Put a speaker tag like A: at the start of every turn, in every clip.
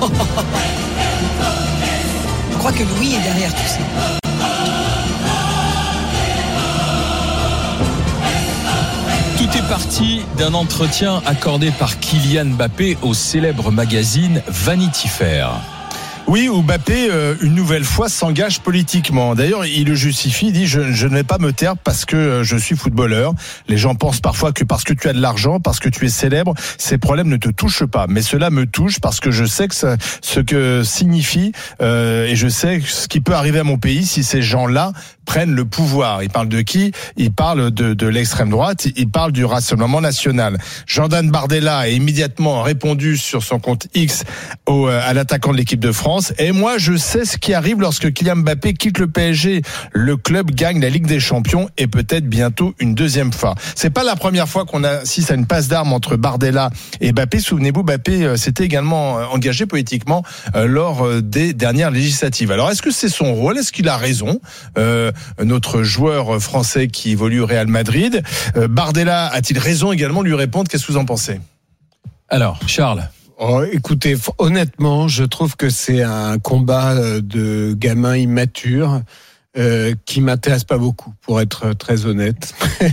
A: Je crois que Louis est derrière tout ça.
B: Tout est parti d'un entretien accordé par Kylian Mbappé au célèbre magazine Vanity Fair.
C: Oui, où Mbappé, une nouvelle fois, s'engage politiquement. D'ailleurs, il le justifie, il dit je ne vais pas me taire parce que je suis footballeur. Les gens pensent parfois que parce que tu as de l'argent, parce que tu es célèbre, ces problèmes ne te touchent pas. Mais cela me touche parce que je sais que ce que signifie et je sais ce qui peut arriver à mon pays si ces gens-là prennent le pouvoir. Il parle de qui ? Il parle de l'extrême droite, il parle du Rassemblement national. Jordan Bardella a immédiatement répondu sur son compte X à l'attaquant de l'équipe de France. Et moi, je sais ce qui arrive lorsque Kylian Mbappé quitte le PSG. Le club gagne la Ligue des Champions et peut-être bientôt une deuxième fois. C'est pas la première fois qu'on assiste à une passe d'armes entre Bardella et Mbappé. Souvenez-vous, Mbappé s'était également engagé politiquement lors des dernières législatives. Alors, est-ce que c'est son rôle ? Est-ce qu'il a raison ? Notre joueur français qui évolue au Real Madrid. Bardella a-t-il raison également de lui répondre ? Qu'est-ce que vous en pensez ?
B: Alors, Charles.
D: Oh, écoutez, honnêtement, je trouve que c'est un combat de gamins immatures qui m'intéresse pas beaucoup, pour être très honnête.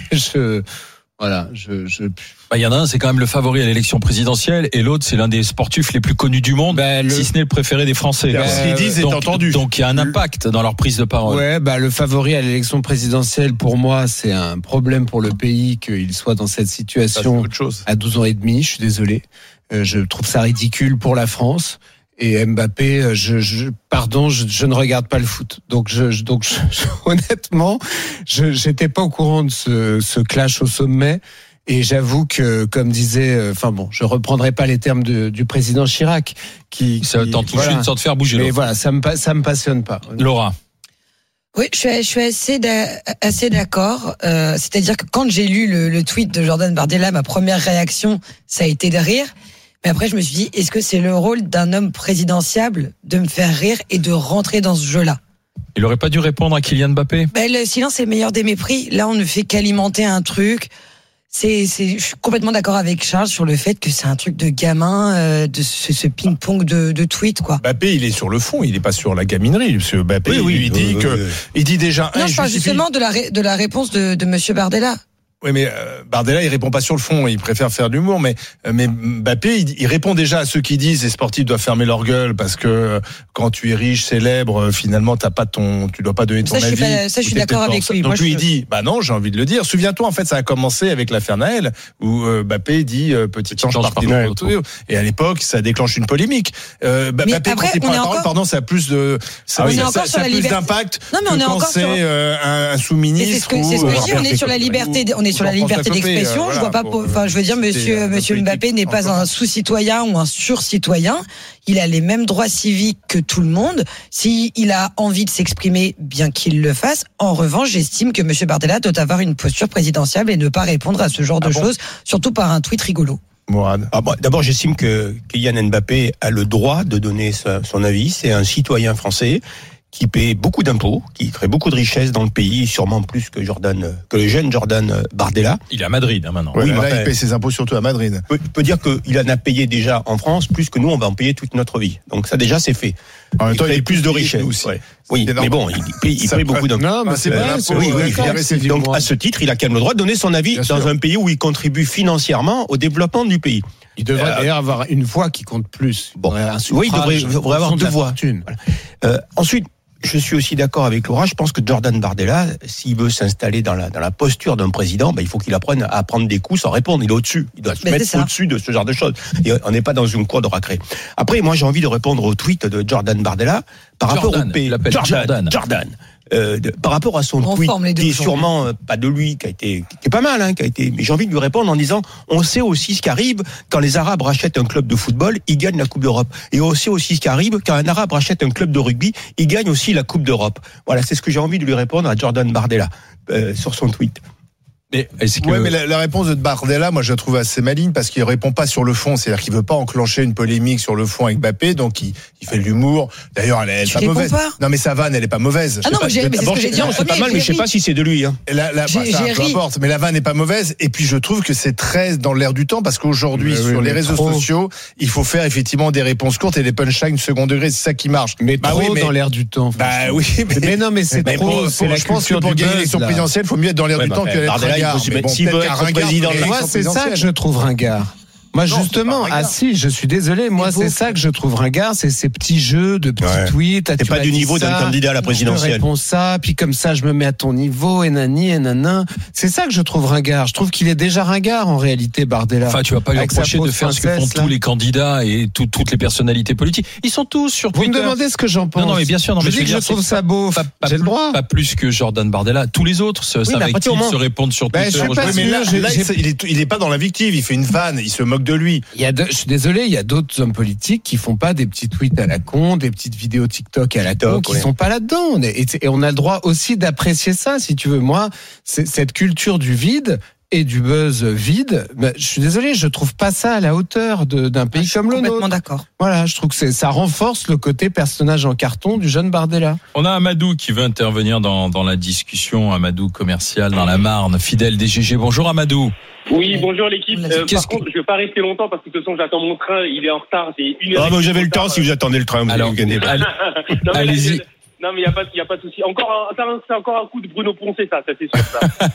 B: Il y en a un, c'est quand même le favori à l'élection présidentielle, et l'autre, c'est l'un des sportifs les plus connus du monde, si ce n'est le préféré des Français.
C: Ce qu'ils disent est entendu.
B: Donc il y a un impact dans leur prise de parole.
D: Ouais, le favori à l'élection présidentielle, pour moi, c'est un problème pour le pays qu'il soit dans cette situation à 12 ans et demi. Je suis désolé. Je trouve ça ridicule pour la France. Et Mbappé, je ne regarde pas le foot. Donc honnêtement, j'étais pas au courant de ce clash au sommet. Et j'avoue que, comme disait, je reprendrai pas les termes du président Chirac,
B: ça t'en touche une sorte de faire bouger.
D: Mais voilà, ça me passionne pas.
B: Laura.
A: Oui, je suis assez d'accord. C'est-à-dire que quand j'ai lu le tweet de Jordan Bardella, ma première réaction, ça a été de rire. Mais après, je me suis dit, est-ce que c'est le rôle d'un homme présidentiable de me faire rire et de rentrer dans ce jeu-là ?
B: Il aurait pas dû répondre à Kylian Mbappé ?
A: Le silence est le meilleur des mépris. Là, on ne fait qu'alimenter un truc. Je suis complètement d'accord avec Charles sur le fait que c'est un truc de gamin, de ce ping-pong de tweets, quoi.
C: Mbappé, il est sur le fond, il n'est pas sur la gaminerie. Parce que Mbappé, il dit déjà.
A: Non, je parle justement de la réponse de Monsieur Bardella.
C: Oui, mais Bardella, il répond pas sur le fond, il préfère faire de l'humour. Mais Mbappé, il répond déjà à ceux qui disent les sportifs doivent fermer leur gueule parce que quand tu es riche, célèbre, finalement tu dois pas donner ton avis.
A: Ça, je suis d'accord avec lui.
C: Donc lui, il dit, non, j'ai envie de le dire. Souviens-toi, en fait, ça a commencé avec l'affaire Naël où Mbappé dit petit ange parti dans l'auto. Et à l'époque, ça déclenche une polémique. Mbappé, quand il prend la parole, ça a plus d'impact que quand c'est un sous-ministre.
A: C'est ce que je dis. On est sur la liberté. Sur la liberté d'expression, je vois pas. Je veux dire, Monsieur Mbappé n'est pas un sous-citoyen ou un sur-citoyen. Il a les mêmes droits civiques que tout le monde. S'il a envie de s'exprimer, bien qu'il le fasse. En revanche, j'estime que Monsieur Bardella doit avoir une posture présidentielle et ne pas répondre à ce genre de choses, surtout par un tweet rigolo.
C: Mourad.
E: D'abord, j'estime que Kylian Mbappé a le droit de donner son avis. C'est un citoyen français qui paie beaucoup d'impôts, qui crée beaucoup de richesses dans le pays, sûrement plus que le jeune Jordan Bardella.
B: Il est à Madrid maintenant.
C: Oui, il paie ses impôts surtout à Madrid.
E: On peut dire qu'il en a payé déjà en France plus que nous, on va en payer toute notre vie. Donc ça déjà c'est fait.
C: En même temps, il a plus de richesses.
E: Oui, mais bon, il paye beaucoup d'impôts.
C: Non, mais c'est pas
E: donc à ce titre, il a quand même le droit de donner son avis dans un pays où il contribue financièrement au développement du pays.
D: Il devrait d'ailleurs avoir une voix qui compte plus.
E: Oui, il devrait avoir deux voix. Ensuite, je suis aussi d'accord avec Laura. Je pense que Jordan Bardella, s'il veut s'installer dans la posture d'un président, il faut qu'il apprenne à prendre des coups sans répondre. Il est au-dessus. Il doit se mettre au-dessus de ce genre de choses. Et on n'est pas dans une cour de récré. Après, moi, j'ai envie de répondre au tweet de Jordan Bardella par rapport au pays. Jordan. Par rapport à son tweet, qui est sûrement pas de lui, qui est pas mal, mais j'ai envie de lui répondre en disant, on sait aussi ce qui arrive quand les Arabes rachètent un club de football, ils gagnent la Coupe d'Europe. Et on sait aussi ce qui arrive quand un Arabe rachète un club de rugby, il gagne aussi la Coupe d'Europe. Voilà, c'est ce que j'ai envie de lui répondre à Jordan Bardella sur son tweet.
C: Mais la réponse de Bardella, moi, je la trouve assez maligne parce qu'il répond pas sur le fond. C'est-à-dire qu'il veut pas enclencher une polémique sur le fond avec Mbappé, donc il fait de l'humour. D'ailleurs, elle est pas mauvaise. Non, mais sa vanne, elle est pas mauvaise.
A: Ah non, mais c'est ce que j'ai dit en premier.
E: C'est pas mal, mais je sais pas si c'est de lui.
C: Peu importe. Mais la vanne n'est pas mauvaise. Et puis, je trouve que c'est très dans l'air du temps parce qu'aujourd'hui, sur les réseaux sociaux, il faut faire effectivement des réponses courtes et des punchlines second degré. C'est ça qui marche.
D: Mais trop dans l'air du temps.
C: Bah oui.
D: Mais non, mais c'est trop.
C: Je pense que pour gagner l'élection présidentielle, il faut mieux être dans l'air du temps que d'être ringard.
E: S'il veut être président,
D: moi, c'est ça que je trouve ringard. Moi, justement, je suis désolé. Moi, c'est ça que je trouve ringard, c'est ces petits jeux de petits tweets.
E: C'est pas du niveau d'un candidat à la présidentielle.
D: Je réponds ça, puis comme ça, je me mets à ton niveau, et nani, et nanan. C'est ça que je trouve ringard. Je trouve qu'il est déjà ringard, en réalité, Bardella.
B: Enfin, tu vas pas lui reprocher de faire ce que font tous les candidats et toutes les personnalités politiques. Ils sont tous sur Twitter.
D: Vous me demandez ce que j'en pense.
B: Non, mais bien sûr.
D: Je dis que je trouve ça beau. J'ai le droit.
B: Pas plus que Jordan Bardella. Tous les autres, avec qui ils se répondent sur Twitter.
C: Mais là, il est pas dans l'invictive. Il fait une vanne. Il se moque de lui.
D: Je suis désolé, il y a d'autres hommes politiques qui font pas des petits tweets à la con, des petites vidéos TikTok à la con, qui sont pas là-dedans. Et on a le droit aussi d'apprécier ça, si tu veux. Moi, c'est cette culture du vide et du buzz vide. Je suis désolé, je trouve pas ça à la hauteur d'un pays comme le nôtre.
A: Complètement d'accord.
D: Voilà, je trouve que ça renforce le côté personnage en carton du jeune Bardella.
B: On a Amadou qui veut intervenir dans la discussion. Amadou, commercial dans la Marne, fidèle des GG. Bonjour Amadou.
F: Oui, bonjour l'équipe. Par contre, je vais pas rester longtemps parce que de toute façon, j'attends mon train. Il est en retard. C'est 1 heure.
E: Ah, j'avais le temps si vous attendez le train.
B: Alors, allez-y.
F: Non, mais il n'y a pas de souci. C'est encore un coup de Bruno Poncet, ça c'est sûr,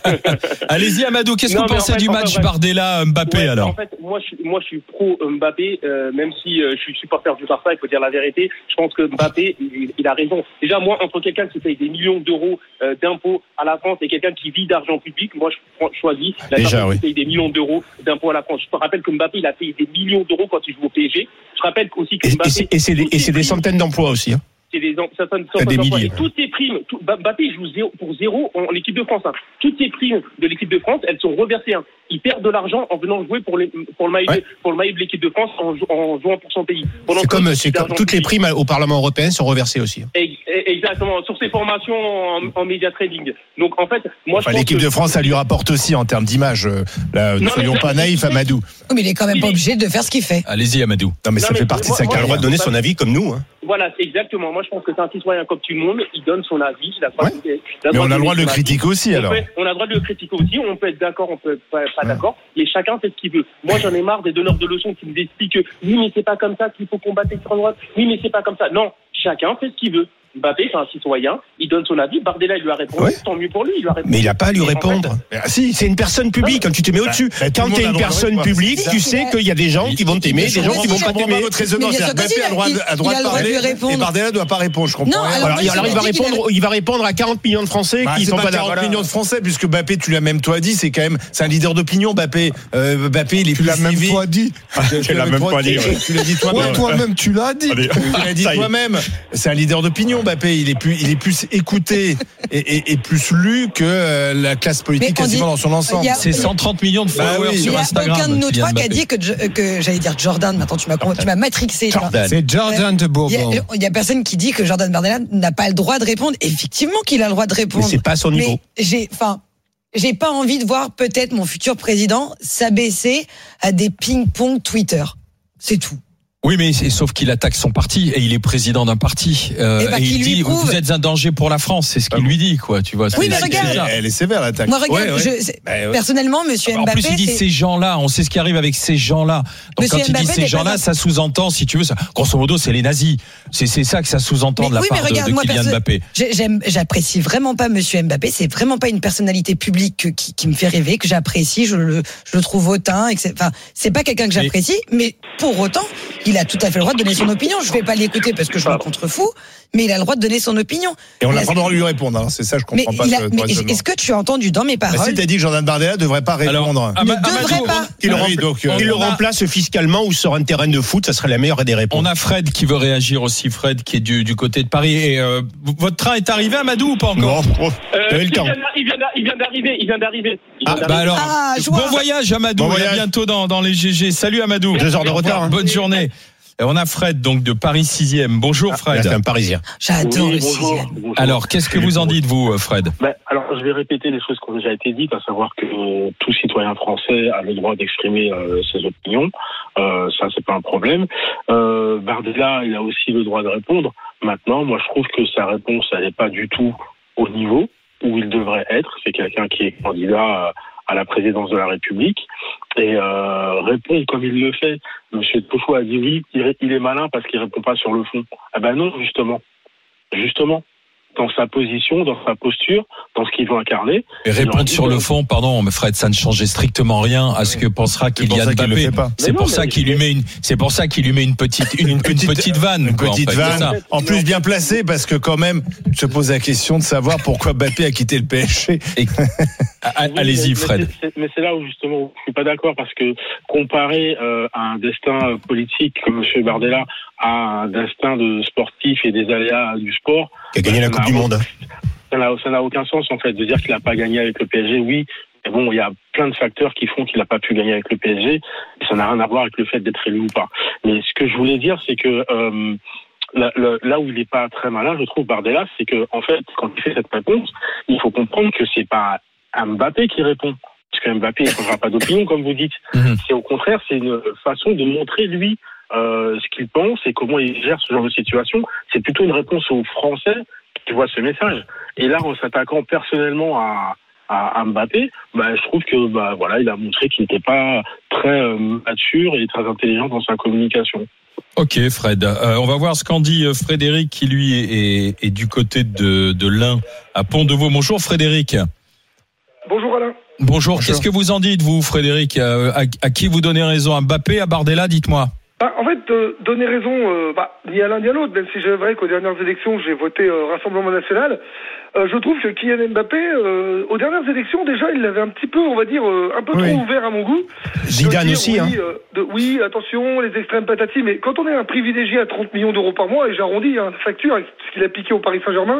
F: ça.
B: Allez-y, Amadou, qu'est-ce que vous pensez du match Bardella-Mbappé, alors?
F: En fait, moi, je suis pro Mbappé, même si je suis supporter du Barça, il faut dire la vérité. Je pense que Mbappé, il a raison. Déjà, moi, entre quelqu'un qui paye des millions d'euros d'impôts à la France et quelqu'un qui vit d'argent public, moi, je choisis la personne qui paye des millions d'euros d'impôts à la France. Je te rappelle que Mbappé, il a payé des millions d'euros quand il joue au PSG. Je rappelle aussi que Mbappé...
E: Et c'est des centaines d'emplois aussi, hein.
F: C'est des milliers. Et toutes ces primes, Mbappé joue pour zéro en équipe de France. Toutes ces primes de l'équipe de France, elles sont reversées. Il perd de l'argent en venant jouer pour le maillot de l'équipe de France en jouant pour son pays.
E: C'est comme toutes les primes au Parlement européen sont reversées aussi.
F: Exactement, sur ses formations en média trading. Donc en fait, moi je pense
C: l'équipe de France, ça lui rapporte aussi en termes d'image. Ne soyons pas naïfs, Amadou.
A: Mais il est quand même pas obligé de faire ce qu'il fait.
B: Allez-y, Amadou.
C: Non, mais ça fait partie de sa carrière.
E: Il a le droit de donner son avis comme nous.
F: Voilà, exactement. Moi, je pense que c'est un citoyen comme tout le monde. Il donne son avis.
C: Mais on a le droit de le critiquer aussi, alors.
F: On a le droit de le critiquer aussi. On peut être d'accord, on peut être pas d'accord. Mais chacun fait ce qu'il veut. Moi, j'en ai marre des donneurs de leçons qui nous expliquent que oui, mais c'est pas comme ça qu'il faut combattre l'extrême droite. Oui, mais c'est pas comme ça. Non, chacun fait ce qu'il veut. Mbappé, c'est un citoyen, il donne son avis. Bardella, il lui a répondu, tant mieux pour lui, il lui a répondu.
E: Mais il n'a pas à lui répondre. Si, c'est une personne publique, quand tu te mets au-dessus. Quand tu es une personne publique, tu sais qu'il y a des gens qui vont t'aimer, des gens qui vont pas t'aimer.
C: Votre raisonnement, c'est Mbappé a le droit de parler et Bardella ne doit pas répondre, je comprends.
E: Alors il va répondre à 40 millions de Français qui sont pas d'accord.
C: 40 millions de Français, puisque Mbappé, tu l'as même toi dit, c'est un leader d'opinion, Mbappé. Mbappé, il est plus.
D: Tu l'as même toi dit.
C: Tu l'as même pas dit. Tu l'as dit toi-même.
D: Toi-même, tu l'as dit.
C: Tu l'as dit toi-même. C'est un leader d'opinion, Mbappé. Il est plus écouté et plus lu que la classe politique quasiment dans son ensemble.
B: C'est 130 millions de followers sur Instagram.
A: Il y a aucun de nos trois qui a dit que j'allais dire Jordan. Maintenant, tu m'as matrixé.
D: C'est Jordan de Bourbon.
A: Il y a personne qui dit que Jordan Bardella n'a pas le droit de répondre. Effectivement qu'il a le droit de répondre.
E: Mais c'est pas à son niveau.
A: J'ai pas envie de voir peut-être mon futur président s'abaisser à des ping-pong Twitter. C'est tout.
B: Oui, mais sauf qu'il attaque son parti et il est président d'un parti. Et il dit vous êtes un danger pour la France, c'est ce qu'il lui dit, quoi. Tu vois.
A: Oui, mais regarde,
C: elle est sévère l'attaque.
A: Moi, regarde, personnellement, Monsieur Mbappé.
B: En plus, il dit ces gens-là. On sait ce qui arrive avec ces gens-là. Donc quand il dit ces gens-là, ça sous-entend, si tu veux, ça. Grosso modo, c'est les nazis. C'est ça que ça sous-entend de la part de Kylian Mbappé.
A: J'apprécie vraiment pas Monsieur Mbappé. C'est vraiment pas une personnalité publique qui me fait rêver, que j'apprécie. Je le trouve hautain. Enfin, c'est pas quelqu'un que j'apprécie, mais pour autant, il a tout à fait le droit de donner son opinion. Je vais pas l'écouter parce que je me contrefous, mais il a le droit de donner son opinion.
C: Et on n'a pas le droit de lui répondre. Hein. C'est ça, je comprends pas.
A: Est-ce que tu as entendu dans mes paroles?
C: Si t'as dit que Jordan Bardella ne devrait pas répondre.
A: Il ne devrait pas.
E: Qu'il le remplace fiscalement ou sur un terrain de foot, ça serait la meilleure des réponses.
B: On a Fred qui veut réagir aussi. Fred qui est du côté de Paris. Et votre train est arrivé, Amadou, ou pas encore?
E: Non.
F: Il vient d'arriver.
B: Bon voyage, Amadou. À bientôt dans les GG. Salut, Amadou.
E: 2 heures de retard.
B: Bonne journée. Et on a Fred, donc de Paris 6e. Bonjour Fred.
E: C'est un Parisien.
A: J'adore le 6e.
F: Bonjour.
B: Alors, qu'est-ce que vous en dites, vous, Fred?
F: Alors, je vais répéter les choses qui ont déjà été dites, à savoir que tout citoyen français a le droit d'exprimer ses opinions. Ça, c'est pas un problème. Bardella, il a aussi le droit de répondre. Maintenant, moi, je trouve que sa réponse, elle n'est pas du tout au niveau où il devrait être. C'est quelqu'un qui est candidat à la présidence de la République et répondre comme il le fait. Monsieur Tofo a dit oui, il est malin parce qu'il répond pas sur le fond. Ah ben non, justement, dans sa position, dans sa posture, dans ce qu'il veut incarner.
B: Et répondre sur le fond, pardon, mais Fred, ça ne changeait strictement rien à ce que pensera Kylian Mbappé. C'est pour ça qu'il lui met une petite vanne.
C: En plus bien placée, parce que quand même, se pose la question de savoir pourquoi Mbappé a quitté le PSG.
B: Allez-y, Fred.
F: Mais c'est là où justement, je suis pas d'accord, parce que comparer un destin politique comme M. Bardella à un destin de sportif et des aléas du sport,
E: qui a gagné la Coupe du Monde.
F: Ça n'a aucun sens, en fait, de dire qu'il n'a pas gagné avec le PSG. Oui, mais bon, il y a plein de facteurs qui font qu'il n'a pas pu gagner avec le PSG, et ça n'a rien à voir avec le fait d'être élu ou pas. Mais ce que je voulais dire, c'est que là où il n'est pas très malin, je trouve, Bardella, c'est que, en fait, quand il fait cette réponse, il faut comprendre que c'est pas Mbappé qui répond. Parce que Mbappé ne changera pas d'opinion, comme vous dites. C'est au contraire, c'est une façon de montrer, lui, ce qu'il pense et comment il gère ce genre de situation. C'est plutôt une réponse aux Français qui voient ce message. Et là, en s'attaquant personnellement à Mbappé, je trouve que voilà, il a montré qu'il n'était pas très mature et très intelligent dans sa communication.
B: Ok, Fred. On va voir ce qu'en dit Frédéric, qui lui est du côté de l'Ain à Pont-de-Vaux. Bonjour Frédéric.
G: Bonjour Alain.
B: Bonjour. Qu'est-ce que vous en dites, vous, Frédéric? À qui vous donnez raison? À Mbappé, à Bardella? Dites-moi.
G: En fait, donner raison, ni à l'un ni à l'autre, même si c'est vrai qu'aux dernières élections, j'ai voté Rassemblement National. Je trouve que Kylian Mbappé, aux dernières élections, déjà, il l'avait un petit peu, on va dire, un peu trop ouvert à mon goût.
E: Zidane aussi,
G: oui, attention, les extrêmes patati, mais quand on est un privilégié à 30 millions d'euros par mois, et j'arrondis la facture avec ce qu'il a piqué au Paris Saint-Germain,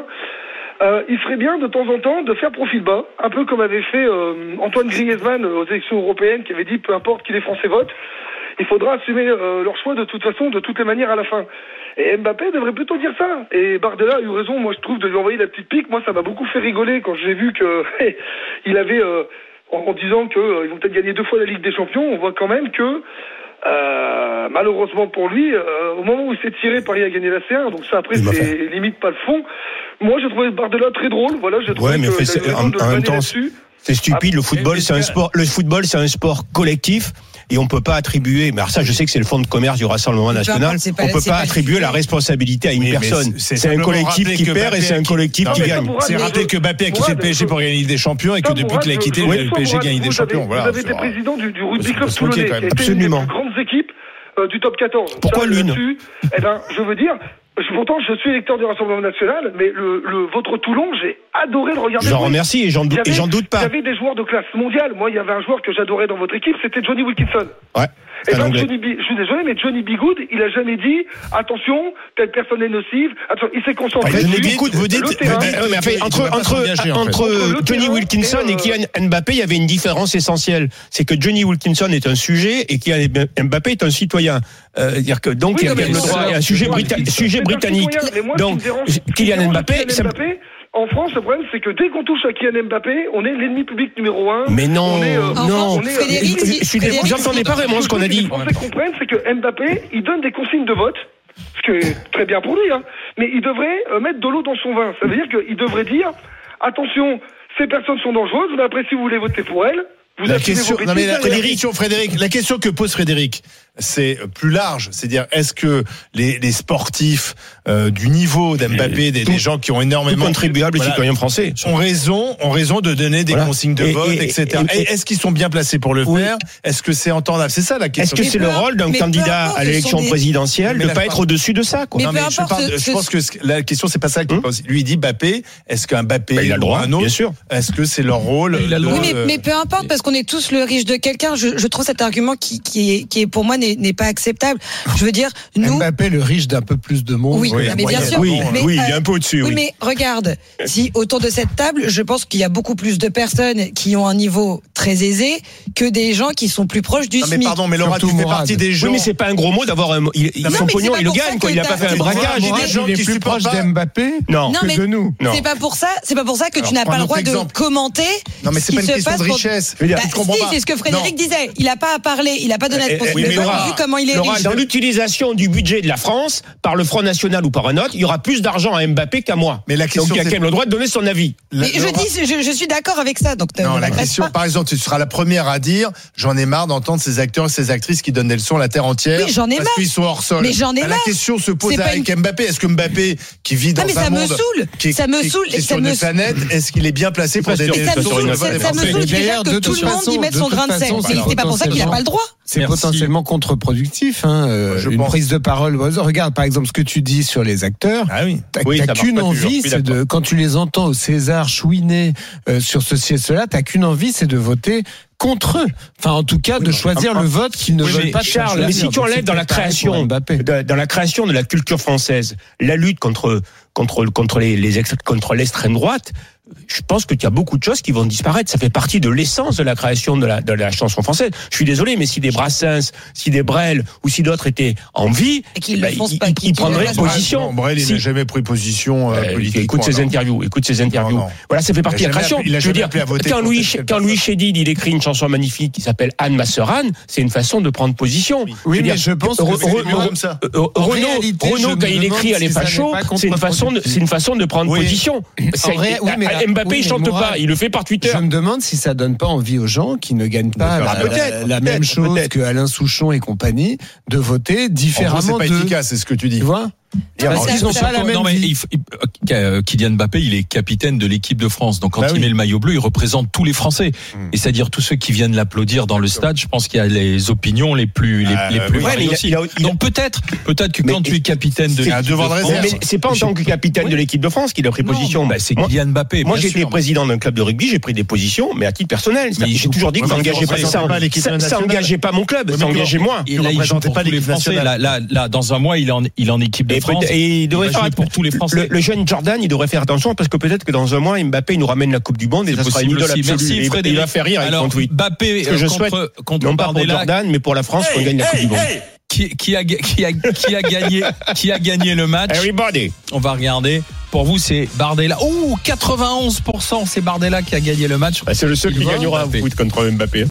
G: il ferait bien de temps en temps de faire profil bas, un peu comme avait fait Antoine Griezmann aux élections européennes, qui avait dit peu importe qui les Français votent, il faudra assumer leur choix de toute façon, de toutes les manières à la fin. Et Mbappé devrait plutôt dire ça. Et Bardella a eu raison, moi je trouve, de lui envoyer la petite pique. Moi ça m'a beaucoup fait rigoler quand j'ai vu que il avait, en disant qu'ils vont peut-être gagner 2 fois la Ligue des Champions, on voit quand même que malheureusement pour lui, au moment où il s'est tiré, Paris a gagné la C1, donc ça après c'est limite pas le fond. Moi j'ai trouvé Bardella très drôle, voilà, j'ai trouvé
E: en même temps, c'est stupide. Le football, c'est un sport. Le football, c'est un sport collectif. Et on peut pas attribuer, mais alors ça, je sais que c'est le fonds de commerce du Rassemblement National, on peut pas attribuer la responsabilité à une personne. C'est un collectif qui perd et c'est un collectif qui gagne.
C: C'est rappeler que Mbappé a quitté le PSG pour gagner la Ligue des Champions et que depuis qu'il a quitté, le PSG gagne des Champions.
G: Vous avez été président du rugby club toulonnais, qui était une des plus grandes équipes du top 14.
E: Pourquoi l'une?
G: Je veux dire, pourtant, je suis électeur du Rassemblement National, mais votre Toulon, j'ai adoré le regarder.
E: J'en remercie et j'en doute pas.
G: Il y avait des joueurs de classe mondiale. Moi, il y avait un joueur que j'adorais dans votre équipe, c'était Johnny Wilkinson.
E: Ouais.
G: Et donc, je suis désolé, mais Johnny Bigood, il a jamais dit attention, telle personne est nocive. Attention, il s'est concentré.
E: Vous dites, entre Johnny Wilkinson et Kylian Mbappé, il y avait une différence essentielle. C'est que Johnny Wilkinson est un sujet et Kylian Mbappé est un citoyen. Donc, il y a le droit à un sujet britannique. Donc, Kylian Mbappé,
G: en France, le problème, c'est que dès qu'on touche à Kylian Mbappé, on est l'ennemi public numéro 1.
E: Mais non, non. Vous n'entendez pas vraiment ce qu'on a dit.
G: Ce que les Français comprennent, c'est que Mbappé, il donne des consignes de vote, ce qui est très bien pour lui, mais il devrait mettre de l'eau dans son vin. Ça veut dire qu'il devrait dire, attention, ces personnes sont dangereuses, mais après, si vous voulez voter pour elles,
C: la question que pose Frédéric, c'est plus large. C'est-à-dire, est-ce que les sportifs du niveau d'Mbappé, des gens qui ont énormément
E: contribuables, les citoyens français,
C: ont raison de donner des consignes de vote, etc. Est-ce qu'ils sont bien placés pour le faire? Est-ce que c'est entendable? C'est ça la question.
E: Est-ce que c'est le rôle d'un candidat à l'élection présidentielle de ne pas être au-dessus de ça, quoi?
C: Je pense que la question, c'est pas ça qu'il pose. Lui, il dit Mbappé. Est-ce qu'un Mbappé
E: il a le droit,
C: un autre,
E: bien sûr.
C: Est-ce que c'est leur rôle?
A: Oui, mais peu importe, parce qu'on est tous le riche de quelqu'un. Je trouve cet argument qui est pour moi n'est pas acceptable. Je veux dire, nous.
D: Mbappé, le riche d'un peu plus de monde.
A: Oui, mais bien sûr.
E: Oui, il est un peu au-dessus.
A: Oui, mais regarde, si autour de cette table, je pense qu'il y a beaucoup plus de personnes qui ont un niveau très aisé que des gens qui sont plus proches du SMIC.
C: Mais pardon, mais Laura, tu fais partie des gens.
E: Oui, mais c'est pas un gros mot d'avoir son pognon, il le gagne, quoi. Il a pas fait un braquage.
D: Il est plus proche d'Mbappé que de nous.
A: C'est pas pour ça que tu n'as pas le droit de commenter.
C: Non, mais c'est pas une question de richesse.
A: C'est ce que Frédéric disait. Il a pas à parler, il a pas donné de possibilité. Vu comment il est riche.
E: Dans l'utilisation du budget de la France, par le Front National ou par un autre, il y aura plus d'argent à Mbappé qu'à moi.
C: Mais la question,
E: donc il y a quand même le droit de donner son avis.
A: Mais je suis d'accord avec ça. Donc
C: non, la question, par exemple, tu seras la première à dire, j'en ai marre d'entendre ces acteurs et ces actrices qui donnent des leçons à la terre entière.
A: Oui, j'en ai marre.
C: Parce qu'ils sont hors sol.
A: Mais j'en ai marre.
C: La question se pose avec Mbappé. Est-ce que Mbappé, qui vit dans un monde qui est sur une planète, est-ce qu'il est bien placé pour des
A: leçons? Ça me saoule déjà que tout le monde y mette son grain de sel. C'est pas pour ça qu'il n'a pas le droit.
D: C'est potentiellement contre-productif, une prise de parole. Regarde, par exemple, ce que tu dis sur les acteurs.
C: Ah oui.
D: T'as qu'une envie, c'est de, quand tu les entends au César chouiner sur ceci et cela, t'as qu'une envie, c'est de voter contre eux. Enfin, en tout cas, de choisir le vote qu'ils ne veulent pas.
E: Charles, mais si tu enlèves dans la création de la culture française, la lutte contre l'extrême droite, je pense qu'il y a beaucoup de choses qui vont disparaître. Ça fait partie de l'essence de la création de la chanson française. Je suis désolé, mais si des Brassens, si des Brel ou si d'autres étaient en vie, ils prendraient position.
C: Brel, il n'a jamais pris position politique.
E: Écoute ses interviews. Non. Voilà, ça fait partie de la création. Je veux dire, quand Louis Chédid, il écrit une chanson magnifique qui s'appelle Anne ma sœur Anne, c'est une façon de prendre position.
D: Oui, mais je pense que c'est comme ça.
E: Renaud, quand il écrit à les fachos, c'est une façon de prendre position. Mbappé, il chante pas, il le fait par Twitter.
D: Je me demande si ça donne pas envie aux gens qui ne gagnent pas la même chose que Alain Souchon et compagnie de voter différemment.
C: C'est pas efficace, c'est ce que tu dis.
D: Tu vois? Ils ont pas la même vie.
B: Kylian Mbappé, il est capitaine de l'équipe de France. Donc quand il met le maillot bleu, il représente tous les Français. Et c'est-à-dire tous ceux qui viennent l'applaudir dans le stade. Je pense qu'il y a les opinions les plus vraies aussi. Donc peut-être que quand tu es capitaine de l'équipe de France,
E: mais c'est pas en tant que capitaine de l'équipe de France qu'il a pris position.
B: C'est Kylian Mbappé.
E: Moi, j'étais président d'un club de rugby, j'ai pris des positions, mais à titre personnel. J'ai toujours dit que ça engageait pas mon club, ça engageait moi.
B: Et là, il représentait pas l'équipe nationale. Là, dans un mois, il est en équipe de France.
E: Et il devrait faire
B: pour tous les Français.
E: Le jeune Jordan, il devrait faire attention parce que peut-être que dans un mois, Mbappé il nous ramène la Coupe du Monde et ça sera une idole absolue.
B: Merci Frédéric.
E: Il va faire rire avec son tweet.
B: Mbappé contre
E: non pas pour Jordan, mais pour la France qu'on gagne la Coupe du Monde.
B: Qui a gagné le match?
E: Everybody.
B: On va regarder. Pour vous, c'est Bardella. 91%, c'est Bardella qui a gagné le match.
E: C'est le seul qui gagnera au foot contre Mbappé.